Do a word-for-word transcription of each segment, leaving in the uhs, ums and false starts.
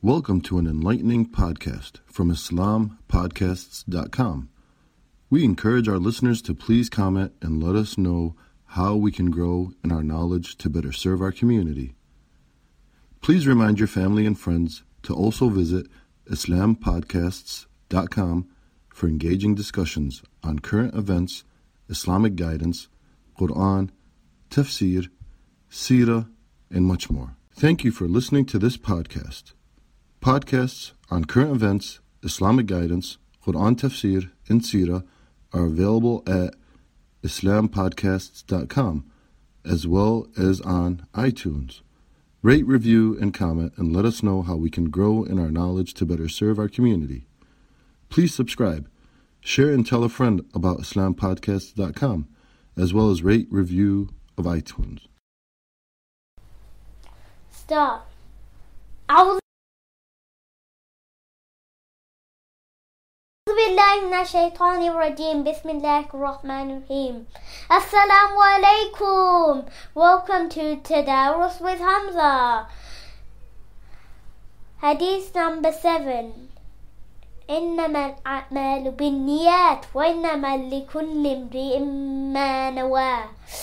Welcome to an enlightening podcast from Islam Podcasts dot com. We encourage our listeners to please comment and let us know how we can grow in our knowledge to better serve our community. Please remind your family and friends to also visit Islam Podcasts dot com for engaging discussions on current events, Islamic guidance, Quran, tafsir, seerah, and much more. Thank you for listening to this podcast. Podcasts on current events, Islamic guidance, Quran tafsir, and seerah are available at Islam Podcasts dot com as well as on iTunes. Rate, review, and comment and let us know how we can grow in our knowledge to better serve our community. Please subscribe, share, and tell a friend about Islam Podcasts dot com as well as rate, review of iTunes. Start. أعوذ بالله من الشيطان الرجيم. بسم الله الرحمن الرحيم. Assalamu alaikum. Welcome to Tadarus with Hamza. Hadith number seven. إنما الأعمال بالنيات وإنما لكل امرئ ما نوى.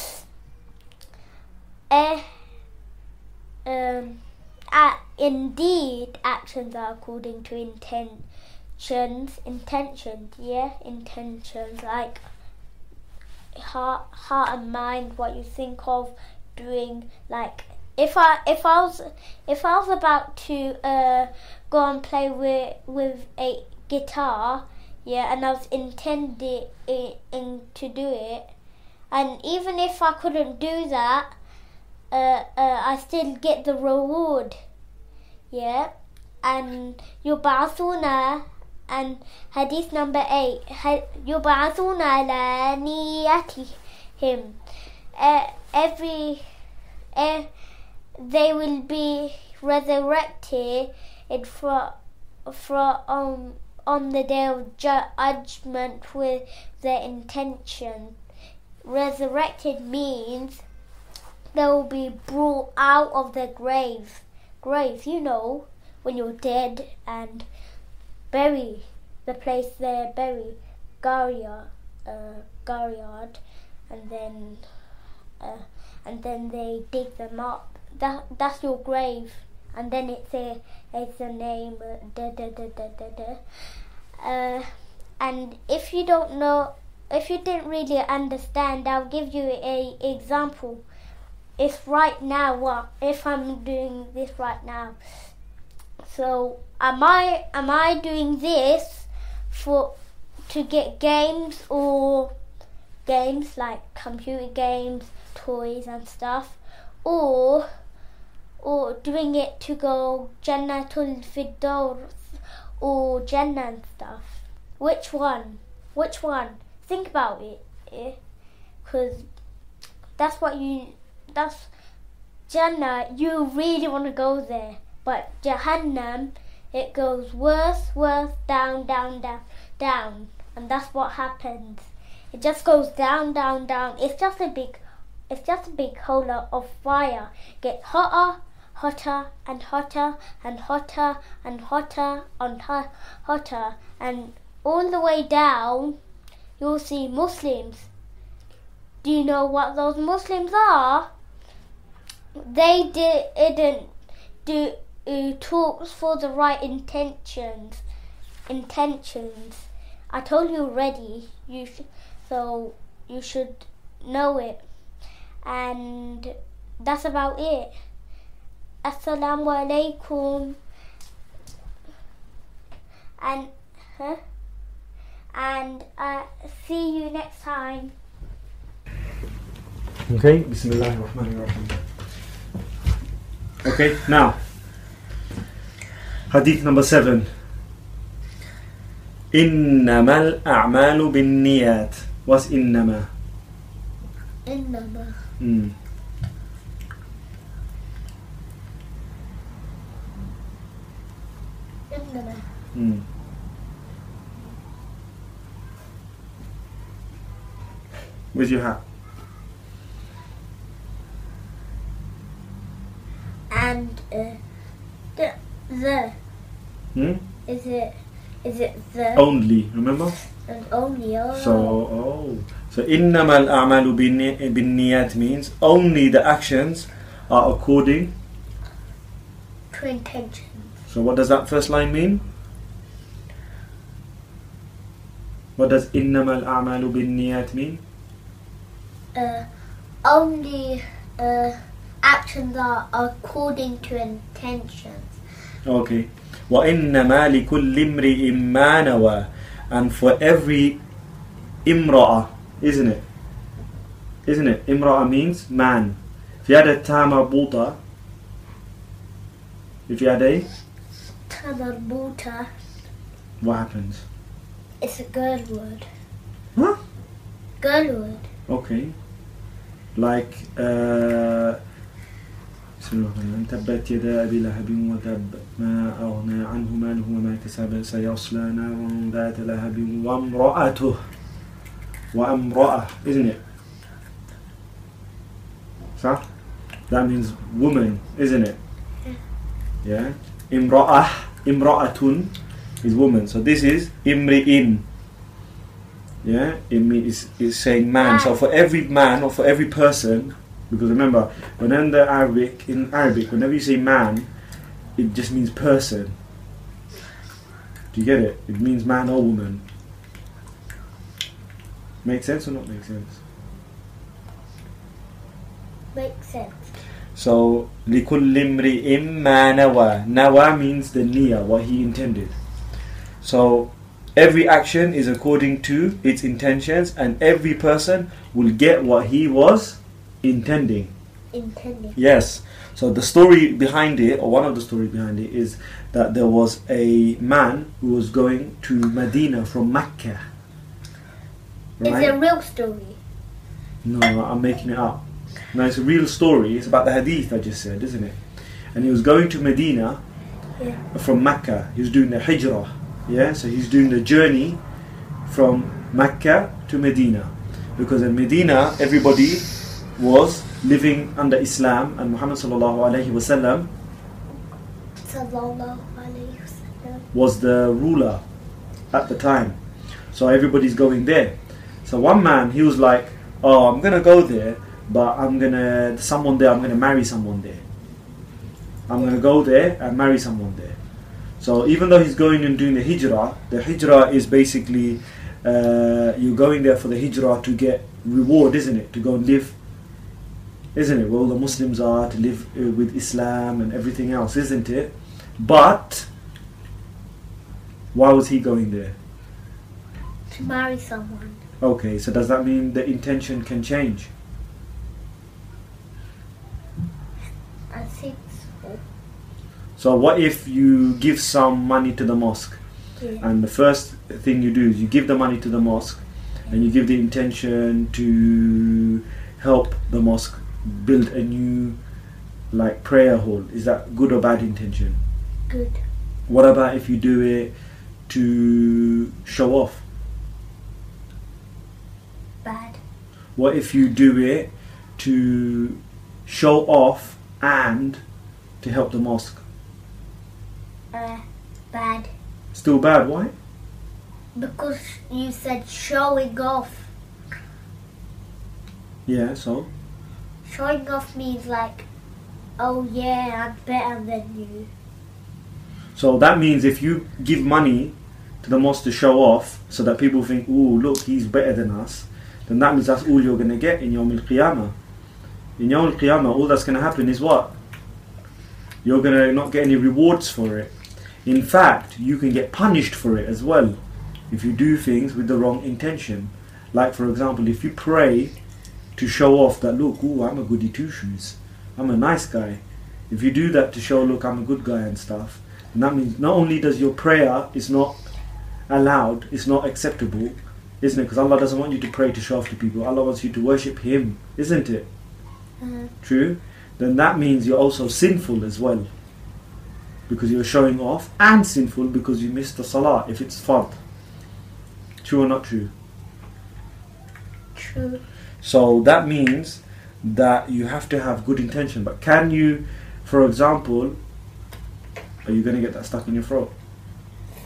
Eh, um, uh, indeed, actions are according to intentions. Intentions, yeah, intentions like heart, heart and mind. What you think of doing, like if I if I was if I was about to uh go and play with with a guitar, yeah, and I was intending in, to do it, and even if I couldn't do that, uh, uh, I still get the reward, yeah. And يبعثون, and hadith number eight, يبعثون على نياتهم. Uh, every uh, they will be resurrected for for um. on the day of judgment with their intention. Resurrected means they will be brought out of their grave. Grave, you know, when you're dead and bury, the place they're buried, graveyard, uh, graveyard, and then uh, and then they dig them up. That that's your grave. And then it's a, it's a name, uh, da, da, da, da, da, da. Uh, and if you don't know, if you didn't really understand, I'll give you a example. If right now, what if I'm doing this right now? So am I am I doing this for to get games or games like computer games, toys and stuff, or or doing it to go Jannatul Firdaus or Jannah and stuff? Which one? Which one? Think about it, because yeah? that's what you, that's Jannah, you really want to go there, but Jahannam, it goes worse, worse, down, down, down, down, and that's what happens. It just goes down, down, down. It's just a big, it's just a big hole of fire. Get hotter, hotter and hotter and hotter and hotter and hotter, and all the way down you'll see Muslims. Do you know what those Muslims are? They didn't do uh, talks for the right intentions. Intentions. I told you already. You sh- so you should know it, and that's about it. Assalamu alaikum. And huh? And uh, see you next time. Okay, Bismillah ar-Rahman ar-Rahim. Okay, now Hadith number seven. إنما الأعمال بالنيات. What's إنما? إنما. Mm. Mm. Where's your hat? And uh, the, the Hmm? Is it? Is it the Only, remember? and only? Oh. So, oh. So, إِنَّمَا الْأَعْمَالُ بِالنِّيَّاتِ means only the actions are according. To intention. So, what does that first line mean? What does إِنَّمَا الْأَعْمَالُ بِالنِّيَّاتِ mean? Uh, only uh, actions are according to intentions. Okay. وَإِنَّمَا لِكُلِّ امْرِئٍ مَّا نَوَى. And for every imra'a, isn't it? Isn't it? Imra'a means man. If you had a ta marbuta, if you had a, Tamarbuta. what happens? It's a girl word. Huh? Girl word. Okay. Like, uh, تبت يدا أبي لهب وتب ما أغنى عنه ماله وما كسب سيصلى نارا ذات لهب وامرأته وامرأة, isn't it? So that means woman, isn't it? Yeah. Imra'ah, imra'atun is woman. So this is imri'in. Yeah, it means it's saying man. So for every man or for every person, because remember, when in the Arabic, in Arabic, whenever you say man, it just means person. Do you get it? It means man or woman. Make sense or not make sense? Makes sense. So, لِكُلِّ امْرِئٍ مَّا نَوَى. Nawa means the niya, what he intended. So, every action is according to its intentions, and every person will get what he was intending. Intending. Yes. So the story behind it, or one of the stories behind it, is that there was a man who was going to Medina from Mecca. Right? It's a real story. No, I'm making it up. No, it's a real story. It's about the hadith I just said, isn't it? And he was going to Medina Yeah. from Mecca. He was doing the hijrah. Yeah, so he's doing the journey from Mecca to Medina. Because in Medina, everybody was living under Islam, and Muhammad sallallahu alayhi wasallam Sallallahu alayhi wasallam. was the ruler at the time. So everybody's going there. So one man, he was like, oh, I'm going to go there, but I'm going to, someone there, I'm going to marry someone there. I'm going to go there and marry someone there. So even though he's going and doing the hijrah, the hijrah is basically, uh, you're going there for the hijrah to get reward, isn't it? To go and live, isn't it? Where all the Muslims are, to live uh, with Islam and everything else, isn't it? But why was he going there? To marry someone. Okay, so does that mean the intention can change? I think so. So what if you give some money to the mosque, Yeah. and the first thing you do is you give the money to the mosque, and you give the intention to help the mosque build a new, like, prayer hall? Is that good or bad intention? Good. What about if you do it to show off? Bad. What if you do it to show off and to help the mosque? Uh, bad. Still bad, why? Because you said showing off. Yeah, so? Showing off means like, oh yeah, I'm better than you. So that means if you give money to the mosque to show off, so that people think, ooh, look, he's better than us, then that means that's all you're going to get in Yawm al-Qiyamah. In Yawm al-Qiyamah, all that's going to happen is what? You're going to not get any rewards for it. In fact, you can get punished for it as well, if you do things with the wrong intention. Like, for example, if you pray to show off that, look, ooh, I'm a goody two-shoes, I'm a nice guy. If you do that to show, look, I'm a good guy and stuff, and that means not only does your prayer is not allowed, it's not acceptable, isn't it? Because Allah doesn't want you to pray to show off to people. Allah wants you to worship Him, isn't it? Uh-huh. True? Then that means you're also sinful as well, because you're showing off, and sinful because you missed the salah if it's fard. True or not true? True. So that means that you have to have good intention. But can you, for example, are you going to get that stuck in your throat?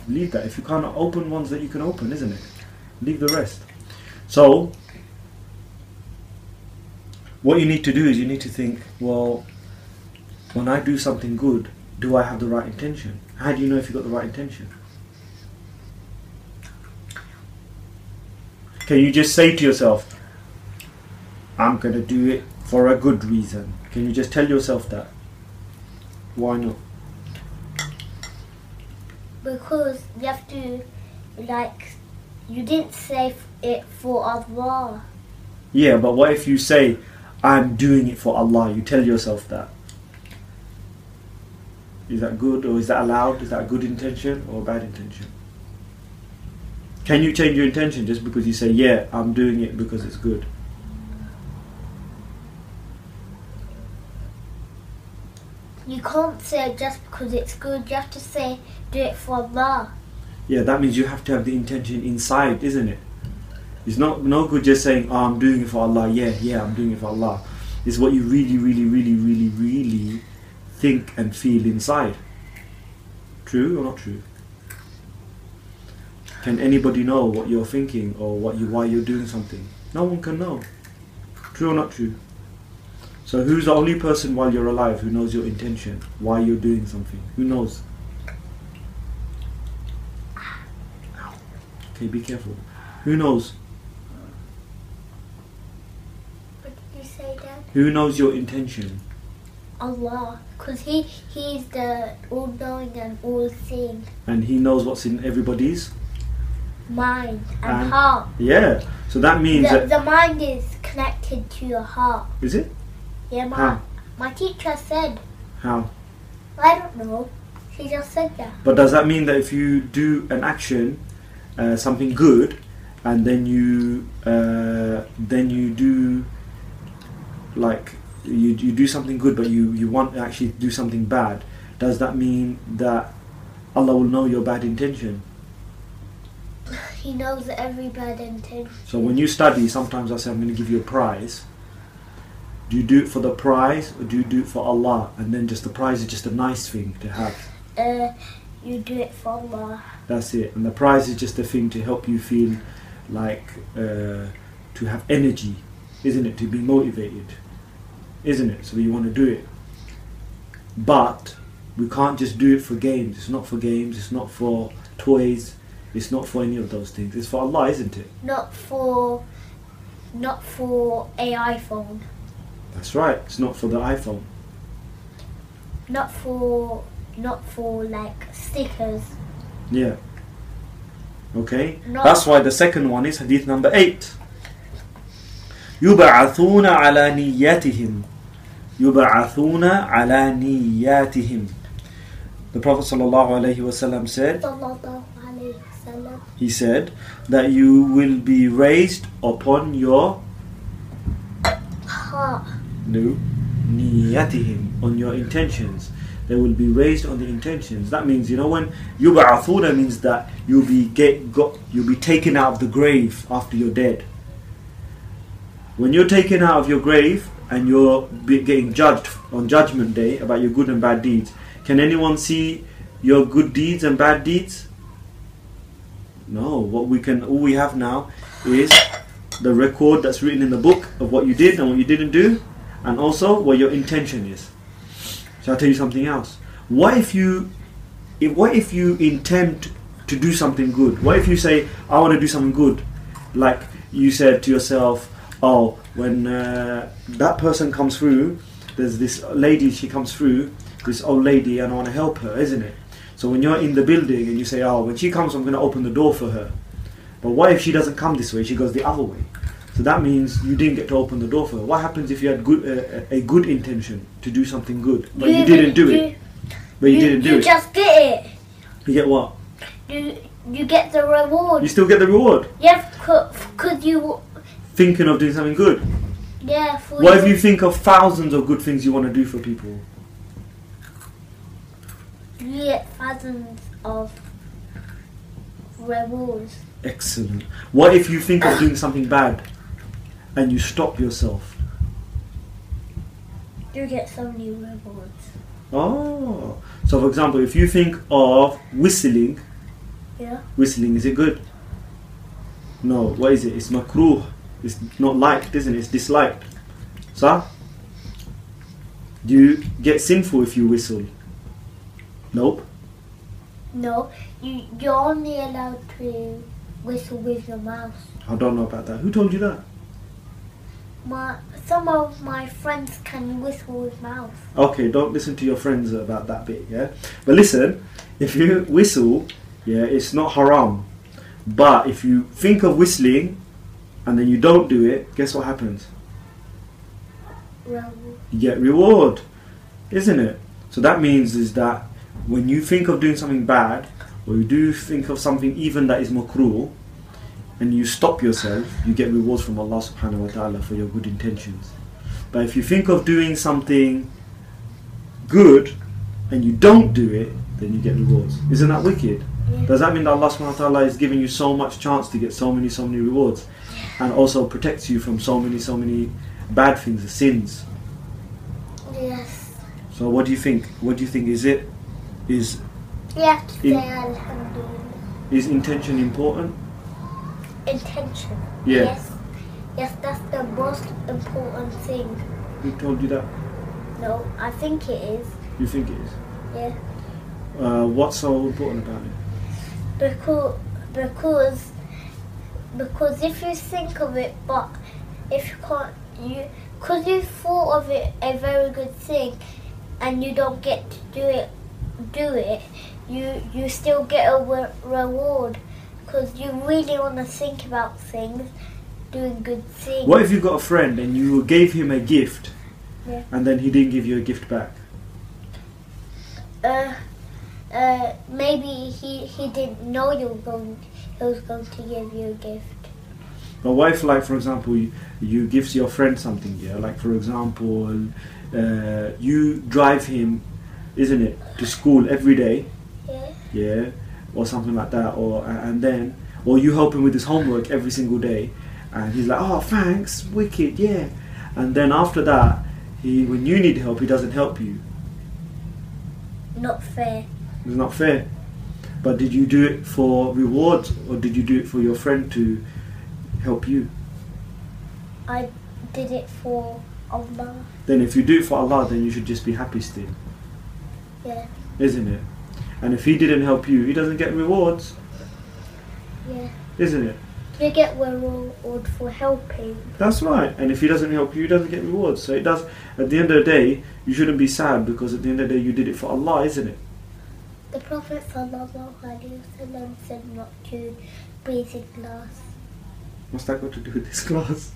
leave that. If you can't open ones that you can open, isn't it? Leave the rest. So, what you need to do is you need to think, well, when I do something good, do I have the right intention? How do you know if you've got the right intention? Can you just say to yourself, I'm going to do it for a good reason? Can you just tell yourself that? Why not? Because you have to, like, you didn't say it for Allah. Yeah, but what if you say, I'm doing it for Allah? You tell yourself that. Is that good, or is that allowed? Is that a good intention or a bad intention? Can you change your intention just because you say, yeah, I'm doing it because it's good? You can't say just because it's good. You have to say, do it for Allah. Yeah, that means you have to have the intention inside, isn't it? It's not no good just saying, oh, I'm doing it for Allah. Yeah, yeah, I'm doing it for Allah. It's what you really, really, really, really, really think and feel inside. True or not true? Can anybody know what you're thinking or what you why you're doing something? No one can know. True or not true? So who's the only person while you're alive who knows your intention, why you're doing something? Who knows? Okay, be careful. Who knows? What did you say, Dad? Who knows your intention? Allah. Because he, he's the all-knowing and all-seeing. And he knows what's in everybody's mind and, and heart. Yeah. So that means The, that... the mind is connected to your heart. Is it? Yeah, my, How? my teacher said. How? I don't know. She just said that. But does that mean that if you do an action, uh, something good, and then you uh, then you do like you you do something good, but you you want to actually do something bad, does that mean that Allah will know your bad intention? He knows every bad intention. So when you study, sometimes I say I'm going to give you a prize. Do you do it for the prize, or do you do it for Allah? And then just the prize is just a nice thing to have. Uh, you do it for Allah. That's it. And the prize is just a thing to help you feel like uh, to have energy, isn't it? To be motivated, isn't it? So you want to do it. But we can't just do it for games. It's not for games. It's not for toys. It's not for any of those things. It's for Allah, isn't it? Not for, not for a iPhone. That's right. It's not for the iPhone. Not for, not for like stickers. Yeah. Okay. Not That's why the second one is hadith number eight. يبعثون على نياتهم. يبعثون على نياتهم. The Prophet sallallahu alaihi wasallam said. Sallallahu alayhi wasallam. He said that you will be raised upon your Heart. no niyatihim, on your intentions. They will be raised on the intentions. That means, you know, when yub'athuna means that you'll be get got you'll be taken out of the grave after you're dead. When you're taken out of your grave and you're be getting judged on Judgment Day about your good and bad deeds, can anyone see your good deeds and bad deeds? No. What we can, all we have now is the record that's written in the book of what you did and what you didn't do, and also what your intention is. So I'll tell you something else. What if you, if, what if you intend to do something good? What if you say, I want to do something good? Like you said to yourself, oh, when uh, that person comes through, there's this lady, she comes through, this old lady, and I want to help her, isn't it? So when you're in the building and you say, oh, when she comes, I'm going to open the door for her. But what if she doesn't come this way, she goes the other way? So that means you didn't get to open the door for her. What happens if you had good, uh, a good intention to do something good, but you, you didn't do you, it? But you, you didn't do you it. You just get it. You get what? You you get the reward. You still get the reward. Yeah, because you... Thinking of doing something good. Yeah, for What you. if you think of thousands of good things you want to do for people? You get thousands of rewards. Excellent. What if you think of doing something bad and you stop yourself? You get so many rewards. Oh. So for example, if you think of whistling Yeah. Whistling, is it good? No, what is it? It's makruh. It's not liked, isn't it? It's disliked. So, do you get sinful if you whistle? Nope. No, you, you're only allowed to whistle with your mouth. I don't know about that. Who told you that? My, some of my friends can whistle with mouth. Okay, don't listen to your friends about that bit, yeah? But listen, if you whistle, yeah, it's not haram. But if you think of whistling and then you don't do it, guess what happens? Well, You get reward, isn't it? So that means is that when you think of doing something bad, or you do think of something even that is makruh, and you stop yourself, you get rewards from Allah subhanahu wa ta'ala for your good intentions. But if you think of doing something good and you don't do it, then you get rewards. Isn't that wicked? yeah. Does that mean that Allah subhanahu wa ta'ala is giving you so much chance to get so many, so many rewards? And also protects you from so many, so many bad things, the sins. Yes. So what do you think? What do you think? Is it, is, You have to say In- Alhamdulillah. is intention important? Intention. Yeah. Yes. Yes, that's the most important thing. Who told you that? No, I think it is. You think it is? Yeah. Uh, what's so important about it? Because because because if you think of it, but if you can't, you because you thought of it a very good thing, and you don't get to do it, do it, you you still get a re- reward because you really want to think about things, doing good things. What if you got a friend and you gave him a gift, Yeah. and then he didn't give you a gift back? Uh, uh, maybe he he didn't know you were going he was going to give you a gift. But what if, like, for example, you, you give your friend something, yeah? Like, for example, uh, you drive him, isn't it, to school every day, Yeah. yeah, or something like that, or and then, or you help him with his homework every single day, and he's like, oh, thanks, wicked, yeah, and then after that, he, when you need help, he doesn't help you. Not fair. It's not fair. But did you do it for rewards, or did you do it for your friend to help you? I did it for Allah. Then if you do it for Allah, then you should just be happy still, Yeah. isn't it? And if he didn't help you, he doesn't get rewards, Yeah. isn't it? You get reward for helping. That's right. And if he doesn't help you, he doesn't get rewards. So it does. At the end of the day, you shouldn't be sad, because at the end of the day, you did it for Allah, isn't it? The Prophet sallallahu alaihi wasallam said not to breathe in glass. What's that got to do with this class?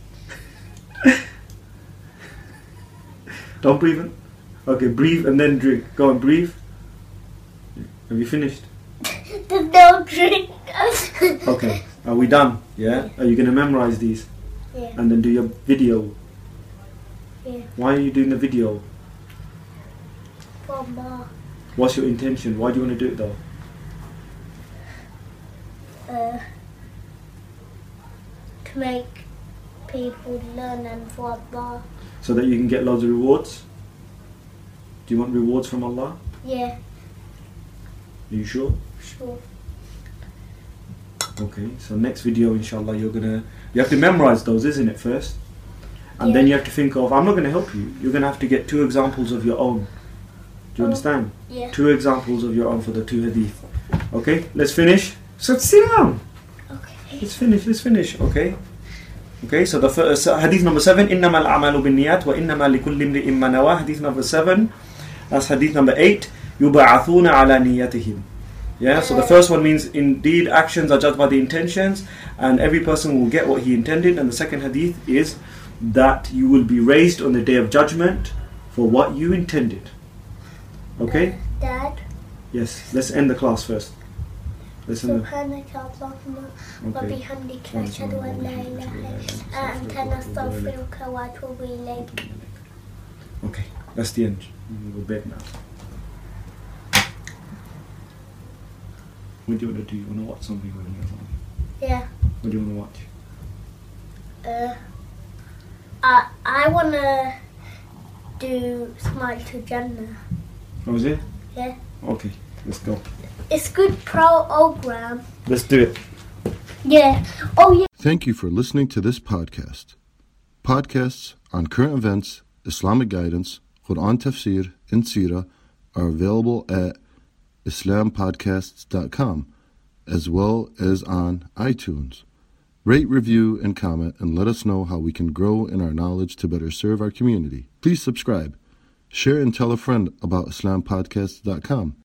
Don't breathe in. Okay, breathe and then drink. Go on, breathe. Have you finished? There's no drink. Okay, are we done? Yeah? Are you going to memorize these Yeah. and then do your video? Yeah. Why are you doing the video? For Allah. What's your intention? Why do you want to do it though? Uh, to make people learn and for Allah. So that you can get loads of rewards? Do you want rewards from Allah? Yeah. Are you sure? Sure. Okay, so next video, inshallah, you're gonna you have to memorize those, isn't it, first? And Yeah. then you have to think of, I'm not gonna help you. You're gonna have to get two examples of your own. Do you Oh. understand? Yeah. Two examples of your own for the two hadith. Okay, let's finish. So sit down. Okay. Let's finish. Let's finish. Okay. Okay. So the first uh, hadith number seven. إنما الأعمال بالنيات وإنما لكل امرئ ما نوى. Hadith number seven. That's hadith number eight. يبعثون على نيتهم. Yeah. So the first one means indeed actions are judged by the intentions, and every person will get what he intended. And the second hadith is that you will be raised on the day of judgment for what you intended. Okay. Dad. Yes. Let's end the class first. Let's end the. سبحانك اللهم Okay. وبحمدك نشهد أن لا إله إلا أنت نستغفرك وأتوب إليك. Okay, that's the end. We'll go bed now. What do you want to do? You want to watch something when you're home? Yeah. What do you want to watch? Uh, I I wanna do Smile to Jannah. Oh, is it? Yeah. Okay, let's go. it's good program. Let's do it. Yeah. Oh, yeah. Thank you for listening to this podcast. Podcasts on current events, Islamic guidance, Quran tafsir, and seerah are available at islam podcasts dot com as well as on iTunes. Rate, review, and comment, and let us know how we can grow in our knowledge to better serve our community. Please subscribe, share, and tell a friend about islam podcasts dot com.